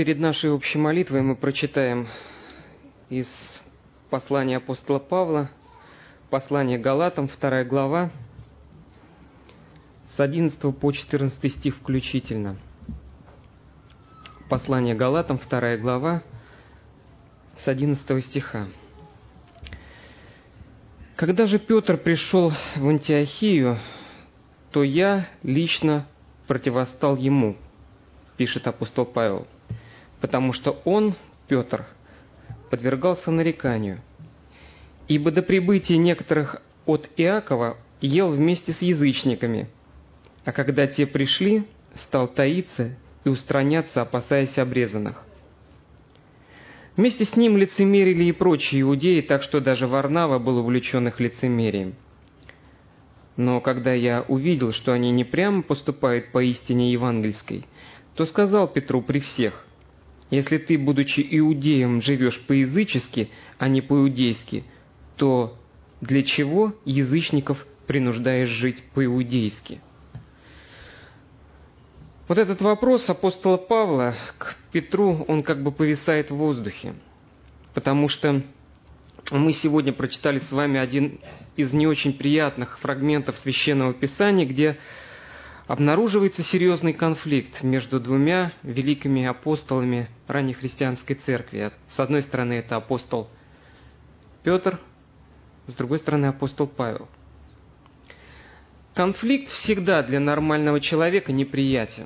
Перед нашей общей молитвой мы прочитаем из послания апостола Павла, послание Галатам, 2 глава, с 11 по 14 стих включительно. Послание Галатам, 2 глава, с 11 стиха. «Когда же Петр пришел в Антиохию, то я лично противостал ему», пишет апостол Павел, «потому что он, Петр, подвергался нареканию, ибо до прибытия некоторых от Иакова ел вместе с язычниками, а когда те пришли, стал таиться и устраняться, опасаясь обрезанных. Вместе с ним лицемерили и прочие иудеи, так что даже Варнава был увлечен их лицемерием. Но когда я увидел, что они не прямо поступают по истине евангельской, то сказал Петру при всех: если ты, будучи иудеем, живешь по-язычески, а не по-иудейски, то для чего язычников принуждаешь жить по-иудейски?» Вот этот вопрос апостола Павла к Петру, он как бы повисает в воздухе, потому что мы сегодня прочитали с вами один из не очень приятных фрагментов Священного Писания, где обнаруживается серьезный конфликт между двумя великими апостолами раннехристианской церкви. С одной стороны, это апостол Петр, с другой стороны, апостол Павел. Конфликт всегда для нормального человека неприятен.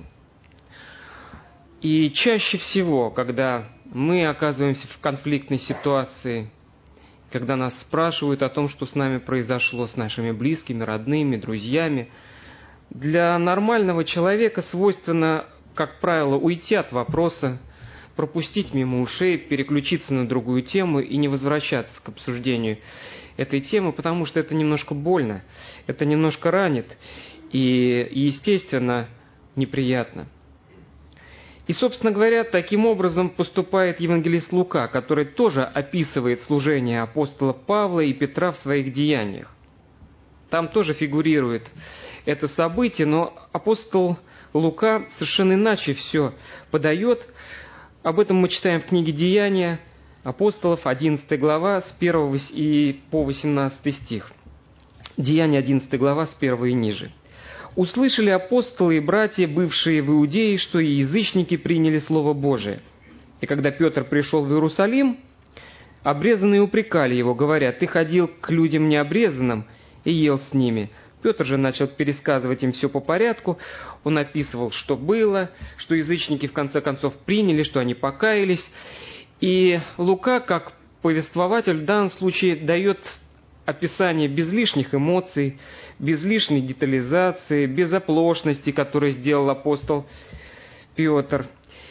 И чаще всего, когда мы оказываемся в конфликтной ситуации, когда нас спрашивают о том, что с нами произошло, с нашими близкими, родными, друзьями, для нормального человека свойственно, как правило, уйти от вопроса, пропустить мимо ушей, переключиться на другую тему и не возвращаться к обсуждению этой темы, потому что это немножко больно, это немножко ранит и, естественно, неприятно. И, собственно говоря, таким образом поступает евангелист Лука, который тоже описывает служение апостола Павла и Петра в своих деяниях. Там тоже фигурирует это событие, но апостол Лука совершенно иначе все подает. Об этом мы читаем в книге «Деяния апостолов», 11 глава, с 1 и по 18 стих. Деяния, 11 глава, с 1 и ниже. «Услышали апостолы и братья, бывшие в Иудее, что и язычники приняли Слово Божие. И когда Петр пришел в Иерусалим, обрезанные упрекали его, говоря: ты ходил к людям необрезанным и ел с ними». Петр же начал пересказывать им все по порядку. Он описывал, что было, что язычники в конце концов приняли, что они покаялись. И Лука, как повествователь, в данном случае дает описание без лишних эмоций, без лишней детализации, без оплошности, которую сделал апостол Петр.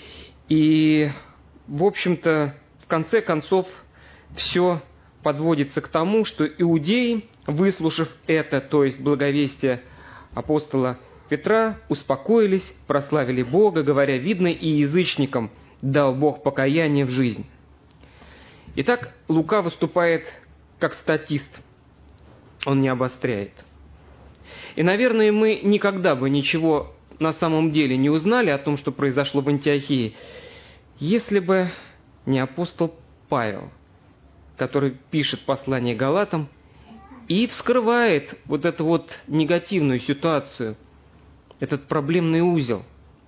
И, в общем-то, в конце концов, все подводится к тому, что иудеи, выслушав это, то есть благовестие апостола Петра, успокоились, прославили Бога, говоря: видно, и язычникам дал Бог покаяние в жизнь. Итак, Лука выступает как статист, он не обостряет. И, наверное, мы никогда бы ничего на самом деле не узнали о том, что произошло в Антиохии, если бы не апостол Павел, который пишет послание Галатам и вскрывает вот эту вот негативную ситуацию, этот проблемный узел.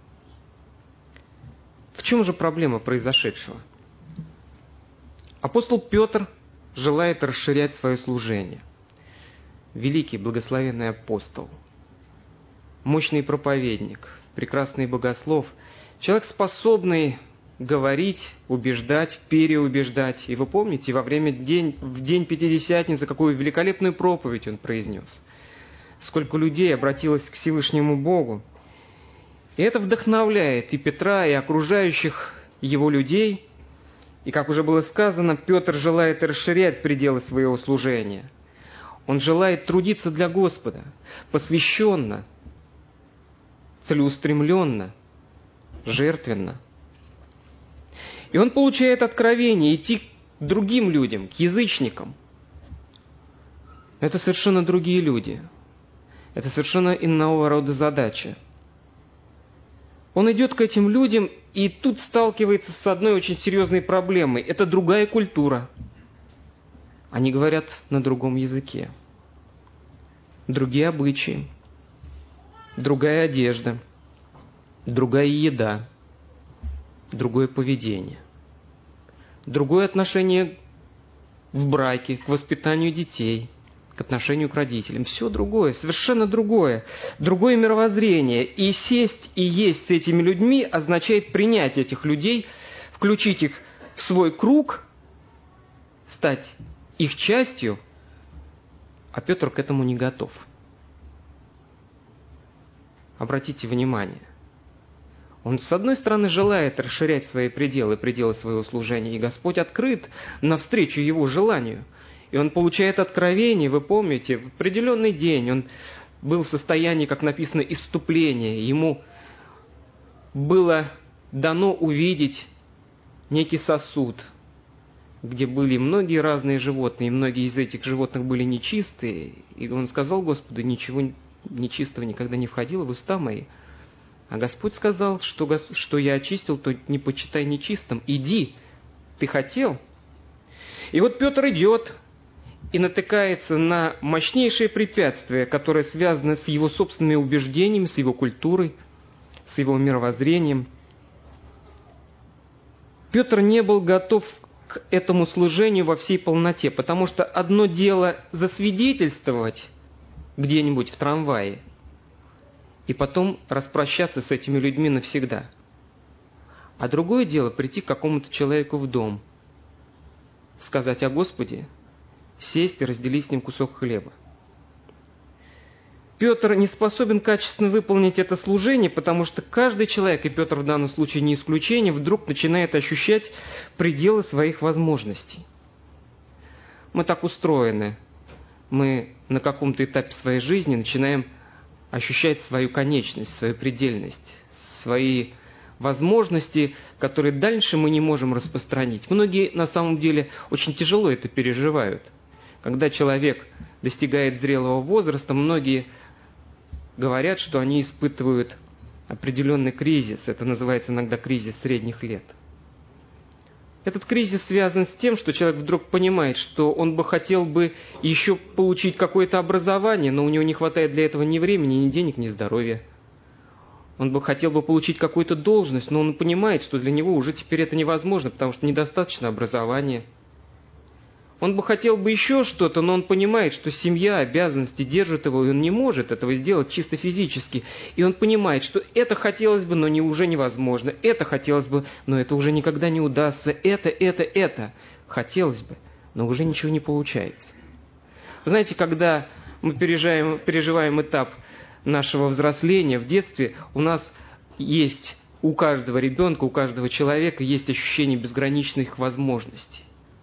В чем же проблема произошедшего? Апостол Петр желает расширять свое служение. Великий благословенный апостол, мощный проповедник, прекрасный богослов, человек, способный говорить, убеждать, переубеждать. И вы помните, в день Пятидесятницы, какую великолепную проповедь он произнес. Сколько людей обратилось к Всевышнему Богу. И это вдохновляет и Петра, и окружающих его людей. И, как уже было сказано, Петр желает расширять пределы своего служения. Он желает трудиться для Господа, посвященно, целеустремленно, жертвенно. И он получает откровение идти к другим людям, к язычникам. Это совершенно другие люди. Это совершенно иного рода задача. Он идет к этим людям И тут сталкивается с одной очень серьезной проблемой. Это другая культура. Они говорят на другом языке. Другие обычаи. Другая одежда. Другая еда. Другое поведение. Другое отношение в браке, к воспитанию детей, к отношению к родителям. Все другое, совершенно другое. Другое мировоззрение. И сесть и есть с этими людьми означает принять этих людей, включить их в свой круг, стать их частью, а Петр к этому не готов. Обратите внимание. Он, с одной стороны, желает расширять свои пределы, пределы своего служения, и Господь открыт навстречу его желанию. И он получает откровение, вы помните, в определенный день он был в состоянии, как написано, исступления. Ему было дано увидеть некий сосуд, где были многие разные животные, и многие из этих животных были нечистые. И он сказал Господу: ничего нечистого никогда не входило в уста мои. А Господь сказал, что я очистил, то не почитай нечистым. Иди, ты хотел. И вот Петр идет и натыкается на мощнейшие препятствия, которые связаны с его собственными убеждениями, с его культурой, с его мировоззрением. Петр не был готов к этому служению во всей полноте, потому что одно дело засвидетельствовать где-нибудь в трамвае, и потом распрощаться с этими людьми навсегда. А другое дело прийти к какому-то человеку в дом, сказать о Господе, сесть и разделить с ним кусок хлеба. Петр не способен качественно выполнить это служение, потому что каждый человек, и Петр в данном случае не исключение, вдруг начинает ощущать пределы своих возможностей. Мы так устроены. Мы на каком-то этапе своей жизни начинаем ощущать свою конечность, свою предельность, свои возможности, которые дальше мы не можем распространить. Многие на самом деле очень тяжело это переживают. Когда человек достигает зрелого возраста, многие говорят, что они испытывают определенный кризис. Это называется иногда кризис средних лет. Этот кризис связан с тем, что человек вдруг понимает, что он бы хотел бы еще получить какое-то образование, но у него не хватает для этого ни времени, ни денег, ни здоровья. Он бы хотел бы получить какую-то должность, но он понимает, что для него уже теперь это невозможно, потому что недостаточно образования. Он бы хотел бы еще что-то, но он понимает, что семья, обязанности держат его, и он не может этого сделать чисто физически. И он понимает, что это хотелось бы, но уже невозможно. Это хотелось бы, но это уже никогда не удастся. Это хотелось бы, но уже ничего не получается. Вы знаете, когда мы переживаем этап нашего взросления в детстве, у нас есть, у каждого ребенка, у каждого человека есть ощущение безграничных возможностей.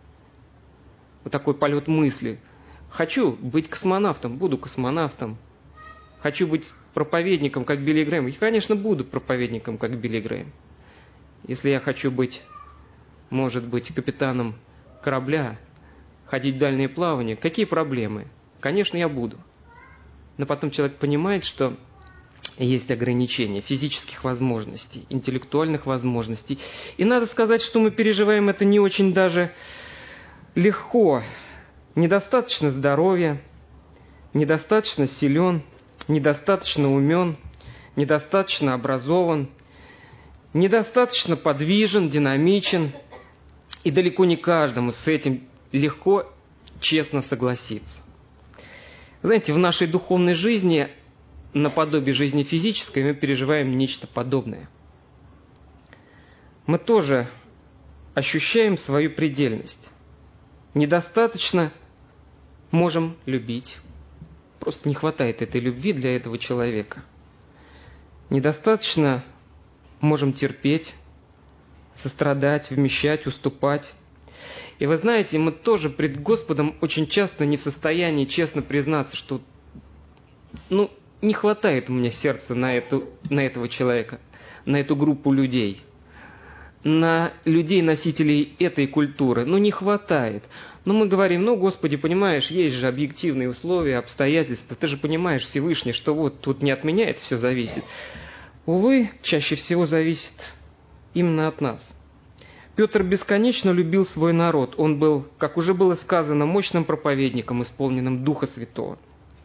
Вот такой полет мысли. Хочу быть космонавтом, буду космонавтом. Хочу быть проповедником, как Билли Грэм. И, конечно, буду проповедником, как Билли Грэм. Если я хочу быть, может быть, капитаном корабля, ходить в дальние плавания, какие проблемы? Конечно, я буду. Но потом человек понимает, что есть ограничения физических возможностей, интеллектуальных возможностей. И надо сказать, что мы переживаем это не очень даже легко. Недостаточно здоровья, недостаточно силен, недостаточно умен, недостаточно образован, недостаточно подвижен, динамичен. И далеко не каждому с этим легко, честно согласиться. Знаете, в нашей духовной жизни, наподобие жизни физической, мы переживаем нечто подобное. Мы тоже ощущаем свою предельность. Недостаточно можем любить. Просто не хватает этой любви для этого человека. Недостаточно можем терпеть, сострадать, вмещать, уступать. И вы знаете, мы тоже пред Господом очень часто не в состоянии честно признаться, что не хватает у меня сердца на этого человека, на эту группу людей. На людей-носителей этой культуры. Не хватает. Но мы говорим, Господи, понимаешь, есть же объективные условия, обстоятельства. Ты же понимаешь, Всевышний, что вот тут не от меня это все зависит. Увы, чаще всего зависит именно от нас. Петр бесконечно любил свой народ. Он был, как уже было сказано, мощным проповедником, исполненным Духа Святого.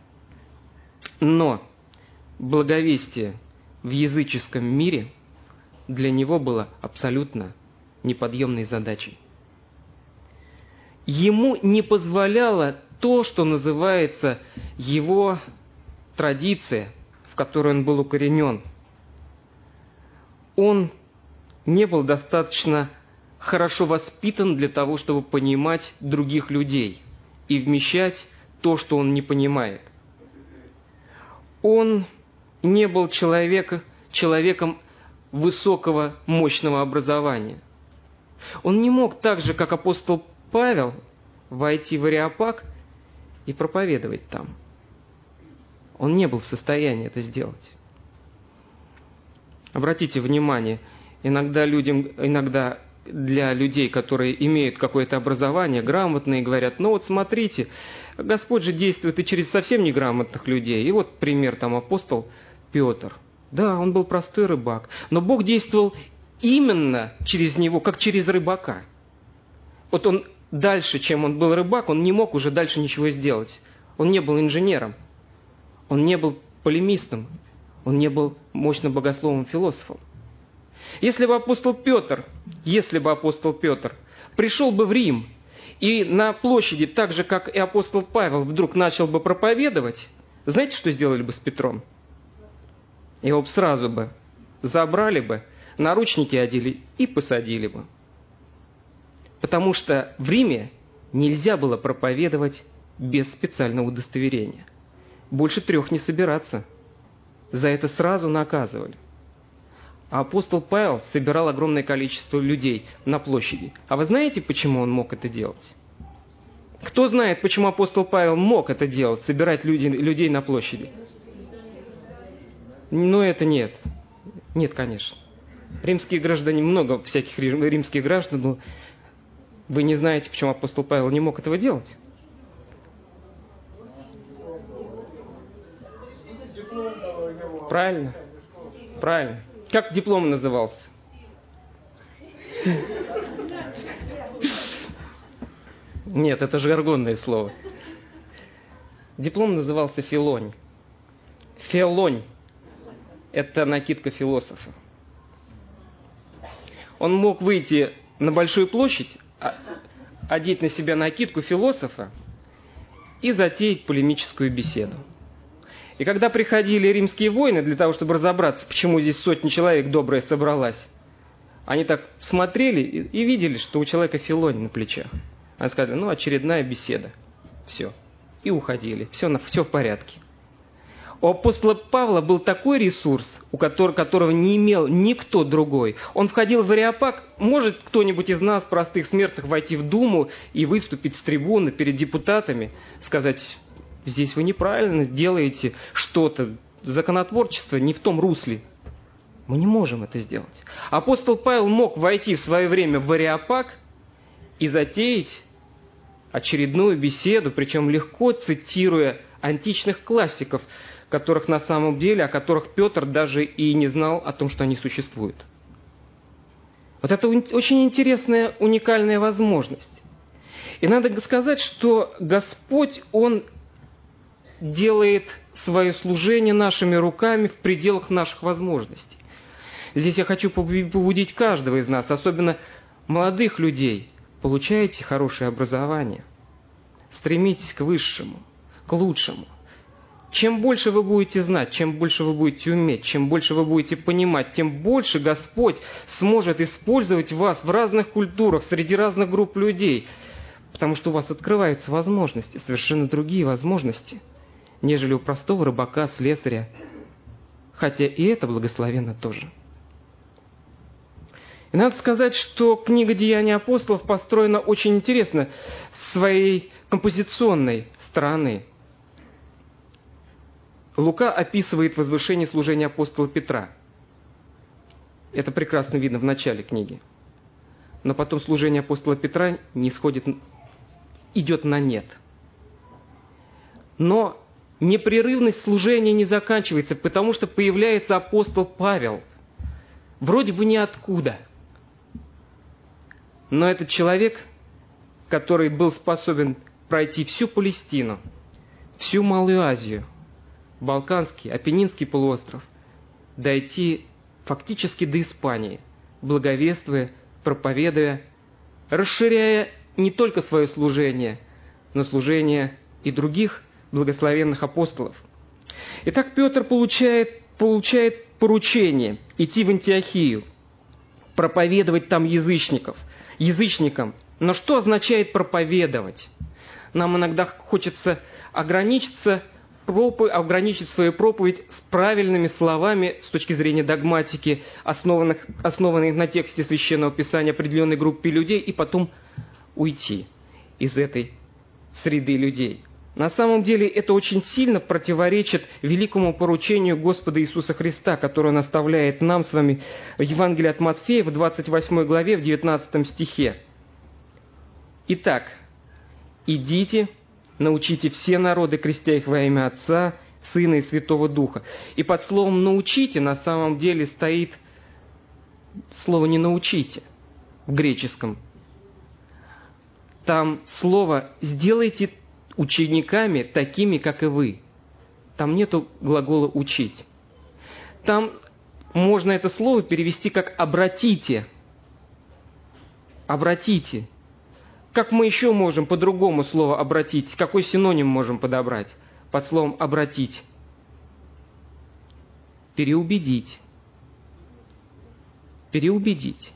Но благовестие в языческом мире для него было абсолютно неподъемной задачей. Ему не позволяло то, что называется его традиция, в которой он был укоренен. Он не был достаточно хорошо воспитан для того, чтобы понимать других людей и вмещать то, что он не понимает. Он не был человеком высокого, мощного образования. Он не мог так же, как апостол Павел, войти в Ареопаг и проповедовать там. Он не был в состоянии это сделать. Обратите внимание, иногда для людей, которые имеют какое-то образование, грамотные, говорят, ну вот смотрите, Господь же действует и через совсем неграмотных людей. И вот пример, там апостол Петр. Да, он был простой рыбак, но Бог действовал именно через него, как через рыбака. Вот он дальше, чем он был рыбак, он не мог уже дальше ничего сделать. Он не был инженером, он не был полемистом, он не был мощным богословом, философом. Если бы апостол Петр пришел бы в Рим и на площади, так же, как и апостол Павел, вдруг начал бы проповедовать, знаете, что сделали бы с Петром? Его бы сразу бы забрали бы, наручники одели и посадили бы. Потому что в Риме нельзя было проповедовать без специального удостоверения. Больше 3 не собираться. За это сразу наказывали. А апостол Павел собирал огромное количество людей на площади. А вы знаете, почему он мог это делать? Кто знает, почему апостол Павел мог это делать, собирать людей на площади? Но это нет. Нет, конечно. Римские граждане, много всяких римских граждан, но вы не знаете, почему апостол Павел не мог этого делать? Правильно. Правильно. Как диплом назывался? Нет, это жаргонное слово. Диплом назывался филонь. Филонь – это накидка философа. Он мог выйти на большую площадь, одеть на себя накидку философа и затеять полемическую беседу. И когда приходили римские воины для того, чтобы разобраться, почему здесь сотни человек добрая собралась, они так смотрели и видели, что у человека филонь на плечах. Они сказали, ну, очередная беседа. Все. И уходили. Все в порядке. У апостола Павла был такой ресурс, которого не имел никто другой. Он входил в Ареопаг. Может кто-нибудь из нас, простых смертных, войти в Думу и выступить с трибуны перед депутатами, сказать, здесь вы неправильно делаете что-то, законотворчество не в том русле. Мы не можем это сделать. Апостол Павел мог войти в свое время в Ареопаг и затеять очередную беседу, причем легко цитируя античных классиков, о которых Петр даже и не знал о том, что они существуют. Вот это очень интересная, уникальная возможность. И надо сказать, что Господь, Он делает свое служение нашими руками в пределах наших возможностей. Здесь я хочу побудить каждого из нас, особенно молодых людей. Получайте хорошее образование. Стремитесь к высшему, к лучшему. Чем больше вы будете знать, чем больше вы будете уметь, чем больше вы будете понимать, тем больше Господь сможет использовать вас в разных культурах, среди разных групп людей. Потому что у вас открываются возможности, совершенно другие возможности, нежели у простого рыбака, слесаря. Хотя и это благословенно тоже. И надо сказать, что книга «Деяния апостолов» построена очень интересно с своей композиционной стороны. Лука описывает возвышение служения апостола Петра. Это прекрасно видно в начале книги. Но потом служение апостола Петра идет на нет. Но непрерывность служения не заканчивается, потому что появляется апостол Павел. Вроде бы ниоткуда. Но этот человек, который был способен пройти всю Палестину, всю Малую Азию, Балканский, Апеннинский полуостров, дойти фактически до Испании, благовествуя, проповедуя, расширяя не только свое служение, но служение и других благословенных апостолов. Итак, Петр получает поручение идти в Антиохию, проповедовать там язычникам. Но что означает проповедовать? Нам иногда хочется ограничить свою проповедь с правильными словами с точки зрения догматики, основанных на тексте Священного Писания определенной группе людей, и потом уйти из этой среды людей. На самом деле это очень сильно противоречит великому поручению Господа Иисуса Христа, которое Он оставляет нам с вами в Евангелии от Матфея в 28 главе, в 19 стихе. Итак, идите, научите все народы, крестя их во имя Отца, Сына и Святого Духа. И под словом «научите» на самом деле стоит слово «не научите» в греческом. Там слово «сделайте учениками такими, как и вы». Там нету глагола «учить». Там можно это слово перевести как «обратите». Обратите. Как мы еще можем по-другому слово «обратить»? Какой синоним можем подобрать под словом «обратить»? Переубедить. Переубедить.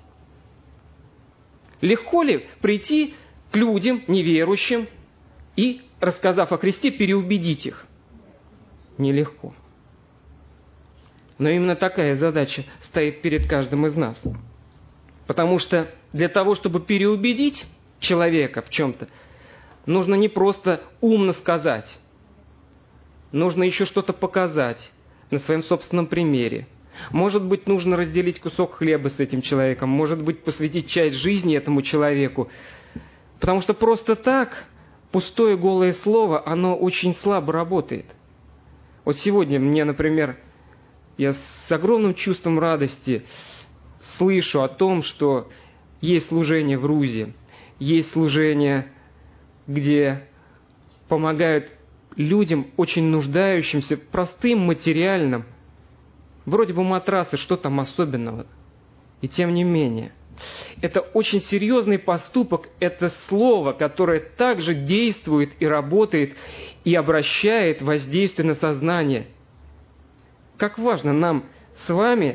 Легко ли прийти к людям, неверующим, и, рассказав о Христе, переубедить их? Нелегко. Но именно такая задача стоит перед каждым из нас. Потому что для того, чтобы переубедить человека в чем-то, нужно не просто умно сказать, нужно еще что-то показать на своем собственном примере. Может быть, нужно разделить кусок хлеба с этим человеком, может быть, посвятить часть жизни этому человеку. Потому что просто так пустое голое слово, оно очень слабо работает. Вот сегодня мне, например, я с огромным чувством радости слышу о том, что есть служение в РУЗе, есть служение, где помогают людям, очень нуждающимся, простым, материальным. Вроде бы матрасы, что там особенного? И тем не менее. Это очень серьезный поступок, это слово, которое также действует и работает, и обращает воздействие на сознание. Как важно нам с вами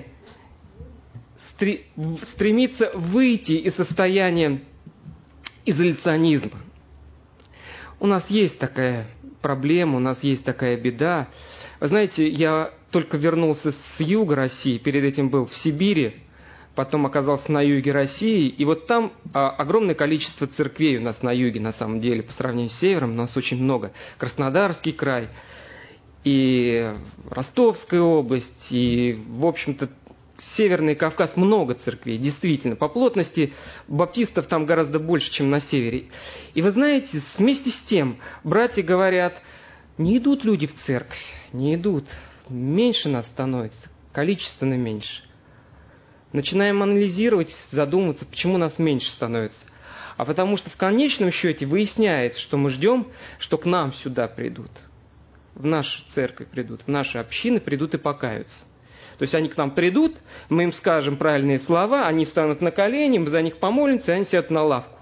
стремиться выйти из состояния изоляционизма. У нас есть такая проблема, у нас есть такая беда. Вы знаете, я только вернулся с юга России, перед этим был в Сибири, потом оказался на юге России, и вот там огромное количество церквей у нас на юге, на самом деле, по сравнению с севером, у нас очень много. Краснодарский край, и Ростовская область, и, в общем-то, Северный Кавказ, много церквей, действительно. По плотности баптистов там гораздо больше, чем на севере. И вы знаете, вместе с тем, братья говорят, не идут люди в церковь, не идут, меньше нас становится, количественно меньше. Начинаем анализировать, задумываться, почему нас меньше становится. А потому что в конечном счете выясняется, что мы ждем, что к нам сюда придут, в нашу церковь придут, в наши общины придут и покаются. То есть они к нам придут, мы им скажем правильные слова, они станут на колени, мы за них помолимся, и они сядут на лавку.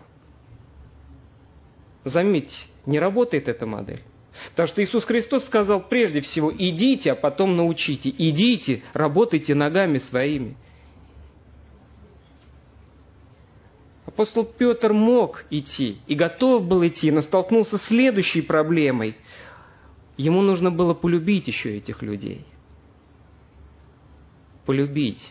Заметьте, не работает эта модель. Потому что Иисус Христос сказал прежде всего, идите, а потом научите. Идите, работайте ногами своими. Апостол Петр мог идти и готов был идти, но столкнулся с следующей проблемой. Ему нужно было полюбить еще этих людей. Полюбить.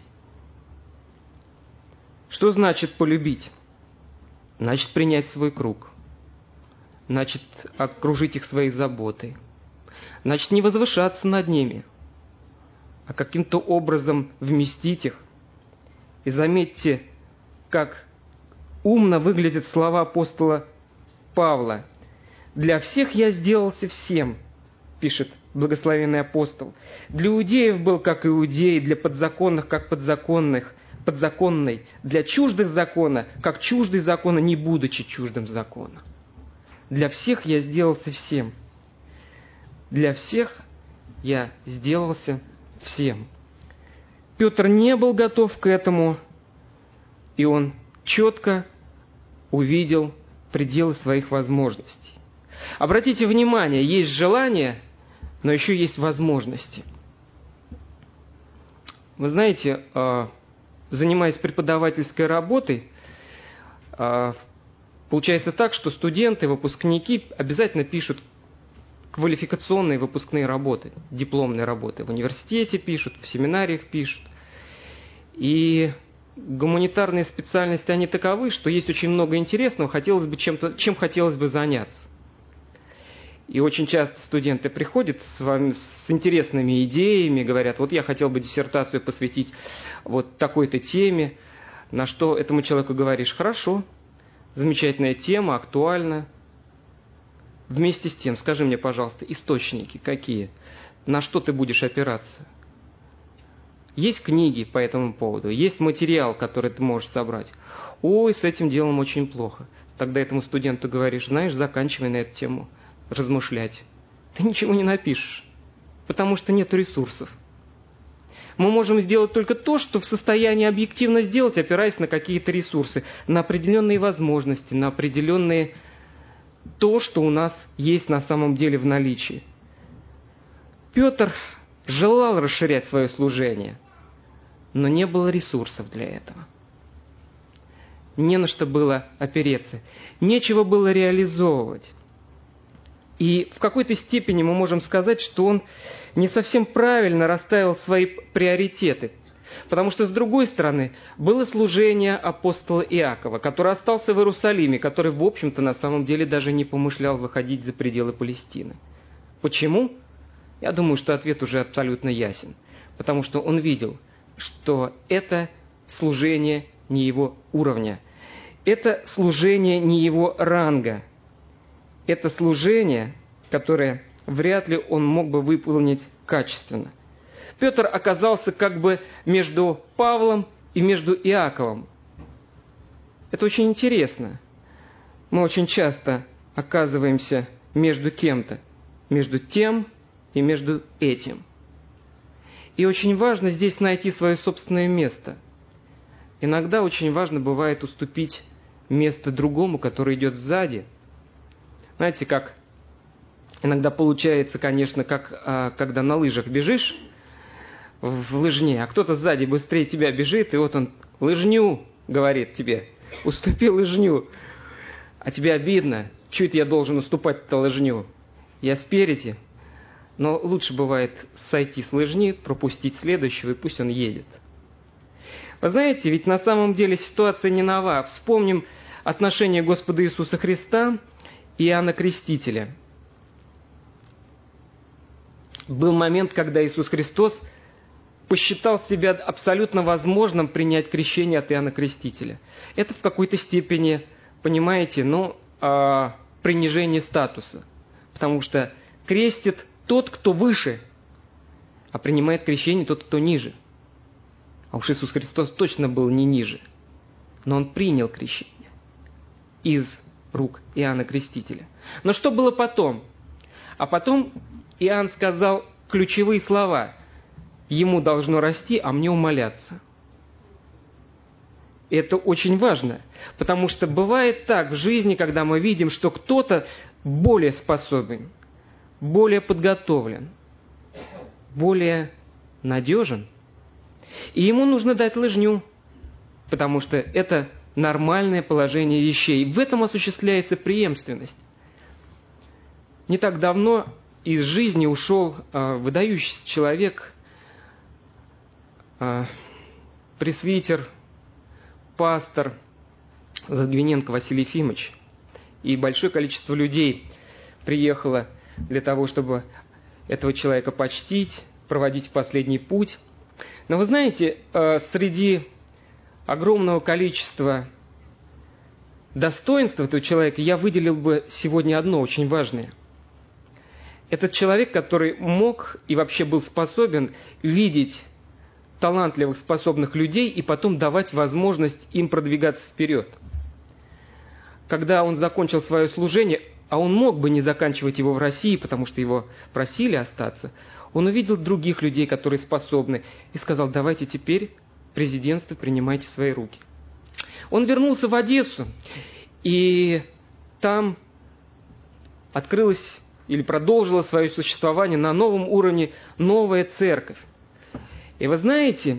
Что значит полюбить? Значит, принять свой круг. Значит, окружить их своей заботой. Значит, не возвышаться над ними, а каким-то образом вместить их. И заметьте, как умно выглядят слова апостола Павла. «Для всех я сделался всем», пишет благословенный апостол. «Для иудеев был как иудей, для подзаконных как подзаконных, подзаконной для чуждых закона, как чуждый закона, не будучи чуждым закона. Для всех я сделался всем. Для всех я сделался всем. Петр не был готов к этому, и он четко увидел пределы своих возможностей. Обратите внимание, есть желание, но еще есть возможности. Вы знаете, занимаясь преподавательской работой, получается так, что студенты, выпускники обязательно пишут квалификационные выпускные работы, дипломные работы. В университете пишут, в семинариях пишут. И гуманитарные специальности, они таковы, что есть очень много интересного, чем хотелось бы заняться. И очень часто студенты приходят с интересными идеями, говорят, вот я хотел бы диссертацию посвятить вот такой-то теме, на что этому человеку говоришь, хорошо, замечательная тема, актуальна. Вместе с тем, скажи мне, пожалуйста, источники какие? На что ты будешь опираться? Есть книги по этому поводу, есть материал, который ты можешь собрать. Ой, с этим делом очень плохо. Тогда этому студенту говоришь, знаешь, заканчивай на эту тему размышлять. Ты ничего не напишешь, потому что нет ресурсов. Мы можем сделать только то, что в состоянии объективно сделать, опираясь на какие-то ресурсы, на определенные возможности, на определенные то, что у нас есть на самом деле в наличии. Петр желал расширять свое служение, но не было ресурсов для этого. Не на что было опереться, нечего было реализовывать. И в какой-то степени мы можем сказать, что он не совсем правильно расставил свои приоритеты. Потому что, с другой стороны, было служение апостола Иакова, который остался в Иерусалиме, который, в общем-то, на самом деле даже не помышлял выходить за пределы Палестины. Почему? Я думаю, что ответ уже абсолютно ясен. Потому что он видел, что это служение не его уровня. Это служение не его ранга. Это служение, которое вряд ли он мог бы выполнить качественно. Петр оказался как бы между Павлом и между Иаковом. Это очень интересно. Мы очень часто оказываемся между кем-то, между тем и между этим. И очень важно здесь найти свое собственное место. Иногда очень важно бывает уступить место другому, который идет сзади. Знаете, как иногда получается, конечно, как когда на лыжах бежишь в лыжне, а кто-то сзади быстрее тебя бежит, и вот он лыжню говорит тебе, уступи лыжню. А тебе обидно, чуть я должен уступать-то лыжню. Я спереди, но лучше бывает сойти с лыжни, пропустить следующего, и пусть он едет. Вы знаете, ведь на самом деле ситуация не нова. Вспомним отношение Господа Иисуса Христа и Иоанна Крестителя. Был момент, когда Иисус Христос посчитал себя абсолютно возможным принять крещение от Иоанна Крестителя. Это в какой-то степени, понимаете, принижение статуса. Потому что крестит тот, кто выше, а принимает крещение тот, кто ниже. А уж Иисус Христос точно был не ниже. Но Он принял крещение из рук Иоанна Крестителя. Но что было потом? А потом Иоанн сказал ключевые слова. Ему должно расти, а мне умоляться. И это очень важно, потому что бывает так в жизни, когда мы видим, что кто-то более способен, более подготовлен, более надежен, и ему нужно дать лыжню, потому что это нормальное положение вещей. В этом осуществляется преемственность. Не так давно из жизни ушел выдающийся человек, пресвитер, пастор Задвиненко Василий Ефимович. И большое количество людей приехало для того, чтобы этого человека почтить, проводить в последний путь. Но вы знаете, среди огромного количества достоинств этого человека я выделил бы сегодня одно очень важное. Этот человек, который мог и вообще был способен видеть талантливых, способных людей и потом давать возможность им продвигаться вперед. Когда он закончил свое служение, а он мог бы не заканчивать его в России, потому что его просили остаться, он увидел других людей, которые способны, и сказал: давайте теперь президентство принимайте в свои руки. Он вернулся в Одессу, и там открылась или продолжила свое существование на новом уровне новая церковь. И вы знаете,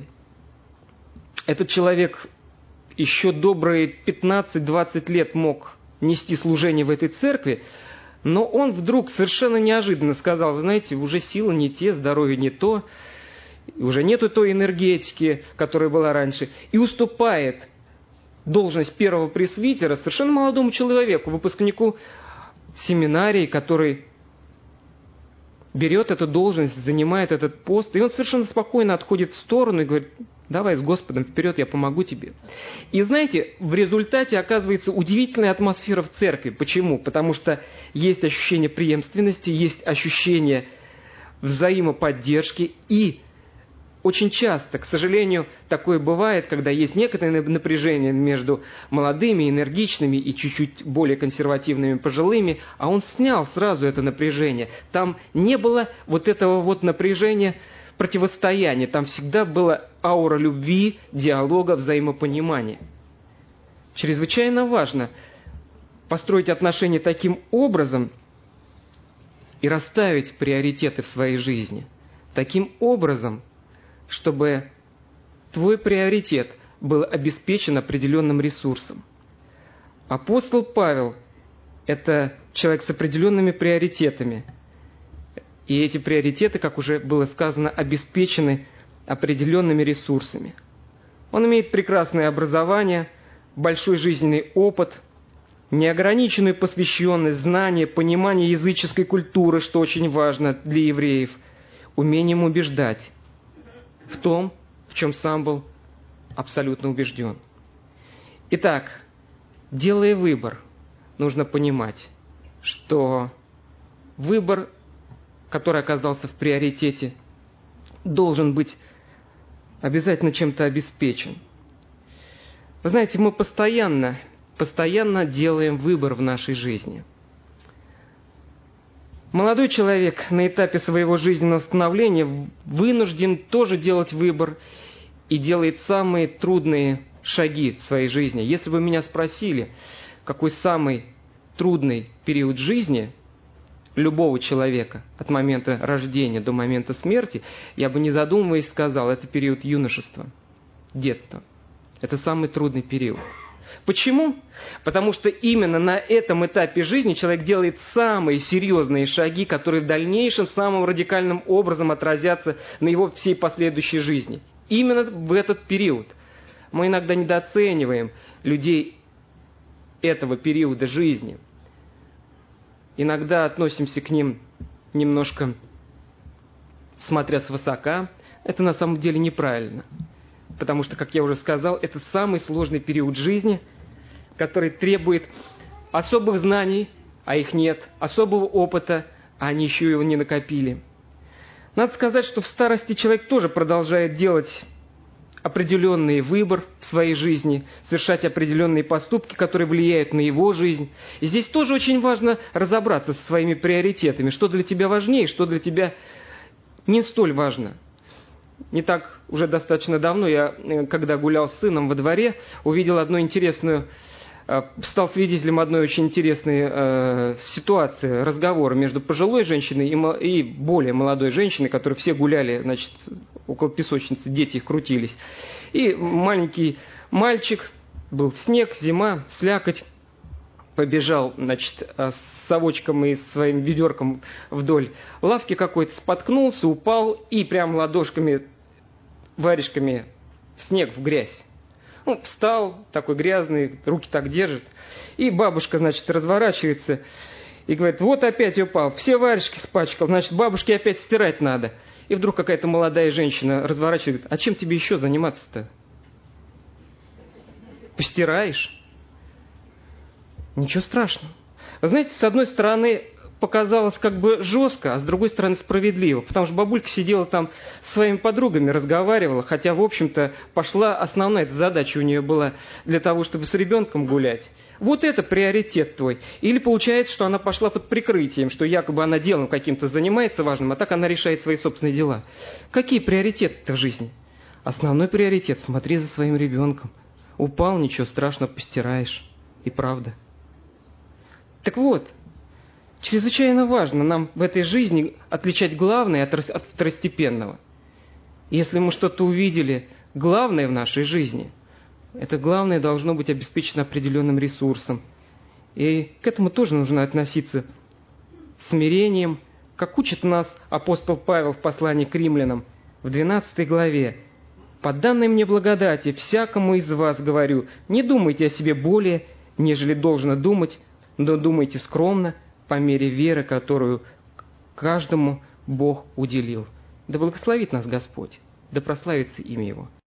этот человек еще добрые 15-20 лет мог нести служение в этой церкви, но он вдруг совершенно неожиданно сказал: вы знаете, уже силы не те, здоровье не то, уже нету той энергетики, которая была раньше, и уступает должность первого пресвитера совершенно молодому человеку, выпускнику семинарии, который берет эту должность, занимает этот пост, и он совершенно спокойно отходит в сторону и говорит: давай с Господом вперед, я помогу тебе. И знаете, в результате оказывается удивительная атмосфера в церкви. Почему? Потому что есть ощущение преемственности, есть ощущение взаимоподдержки, и очень часто, к сожалению, такое бывает, когда есть некоторое напряжение между молодыми, энергичными и чуть-чуть более консервативными пожилыми, а он снял сразу это напряжение. Там не было вот этого вот напряжения, противостояния, там всегда была аура любви, диалога, взаимопонимания. Чрезвычайно важно построить отношения таким образом и расставить приоритеты в своей жизни. Таким образом, чтобы твой приоритет был обеспечен определенным ресурсом. Апостол Павел – это человек с определенными приоритетами. И эти приоритеты, как уже было сказано, обеспечены определенными ресурсами. Он имеет прекрасное образование, большой жизненный опыт, неограниченную посвященность, знание, понимание языческой культуры, что очень важно для евреев, умением убеждать в том, в чем сам был абсолютно убежден. Итак, делая выбор, нужно понимать, что выбор, который оказался в приоритете, должен быть обязательно чем-то обеспечен. Вы знаете, мы постоянно делаем выбор в нашей жизни. Молодой человек на этапе своего жизненного становления вынужден тоже делать выбор и делает самые трудные шаги в своей жизни. Если бы меня спросили, какой самый трудный период жизни любого человека от момента рождения до момента смерти, я бы, не задумываясь, сказал: это период юношества, детства. Это самый трудный период. Почему? Потому что именно на этом этапе жизни человек делает самые серьезные шаги, которые в дальнейшем самым радикальным образом отразятся на его всей последующей жизни. Именно в этот период. Мы иногда недооцениваем людей этого периода жизни. Иногда относимся к ним немножко смотря свысока. Это на самом деле неправильно. Потому что, как я уже сказал, это самый сложный период жизни, который требует особых знаний, а их нет, особого опыта, а они еще его не накопили. Надо сказать, что в старости человек тоже продолжает делать определенный выбор в своей жизни, совершать определенные поступки, которые влияют на его жизнь. И здесь тоже очень важно разобраться со своими приоритетами, что для тебя важнее, что для тебя не столь важно. Не так уже достаточно давно я, когда гулял с сыном во дворе, увидел стал свидетелем одной очень интересной ситуации, разговора между пожилой женщиной и более молодой женщиной, которые все гуляли, значит, около песочницы, дети их крутились. И маленький мальчик, был снег, зима, слякоть, побежал, значит, с совочком и своим ведерком вдоль лавки какой-то, споткнулся, упал и прям ладошками, варежками в снег, в грязь. Ну, встал, такой грязный, руки так держит. И бабушка, значит, разворачивается и говорит: вот опять упал, все варежки спачкал, значит, бабушке опять стирать надо. И вдруг какая-то молодая женщина разворачивается: а чем тебе еще заниматься-то? Постираешь? Ничего страшного. Вы знаете, с одной стороны, показалось как бы жестко, а с другой стороны справедливо. Потому что бабулька сидела там с своими подругами, разговаривала, хотя, в общем-то, пошла основная задача у нее была для того, чтобы с ребенком гулять. Вот это приоритет твой. Или получается, что она пошла под прикрытием, что якобы она делом каким-то занимается важным, а так она решает свои собственные дела. Какие приоритеты-то в жизни? Основной приоритет – смотри за своим ребенком. Упал, ничего страшного, постираешь. И правда. Так вот, чрезвычайно важно нам в этой жизни отличать главное от второстепенного. Если мы что-то увидели главное в нашей жизни, это главное должно быть обеспечено определенным ресурсом. И к этому тоже нужно относиться с смирением, как учит нас апостол Павел в послании к римлянам в 12 главе. «По данной мне благодати всякому из вас говорю, не думайте о себе более, нежели должно думать, но думайте скромно, по мере веры, которую каждому Бог уделил». Да благословит нас Господь, да прославится имя Его.